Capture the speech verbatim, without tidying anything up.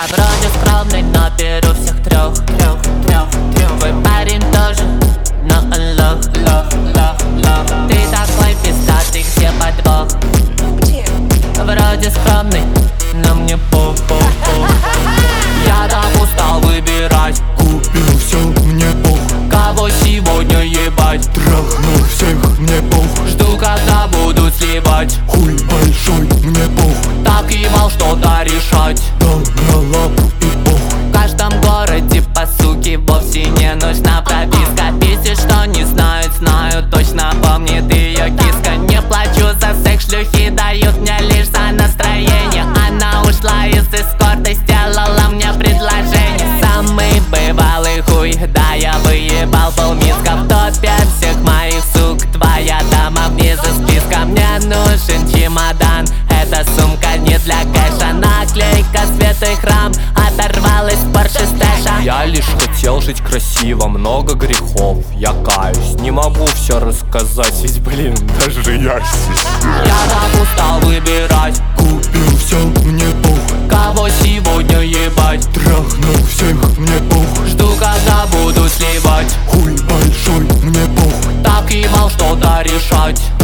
вроде скромный, но беру всех трех, трех, трех, трех. Твой парень тоже, но он лох, лох, лох, лох. Ты такой пиздатый, где подвох? Вроде скромный, но мне пох, пох, пох. Я так устал выбирать. Купил все, мне пох. Кого сегодня ебать? Трахнул всех, мне пох. Жду, когда буду сливать. Хуй большой, мне пох. Так ебал что-то решать. Дал на лапу и пох. В каждом городе по суке вовсе не нужна прописка. Пиздец, что не знают, знаю точно, помнит ее киска. Не плачу за секс, шлюхи дают мне лишь за настроение. Она ушла из эскорта, сделала мне предложение. Самый бывалый хуй, да, я выебал полмиска. В топе всех моих сук, твоя дама вниз из списка. Мне нужен чемодан, эта сумка не для кэша. Наклейка Святой Храм оторвалась в Порше Стэша. Я лишь хотел жить красиво, много грехов, я каюсь. Не могу все рассказать, ведь, блин, даже я здесь. Я так устал выбирать. Купил все, мне пох. Кого сегодня ебать? Трахнул всех, мне пох. Жду, когда буду сливать. Хуй большой, мне пох. Так ебал что-то решать.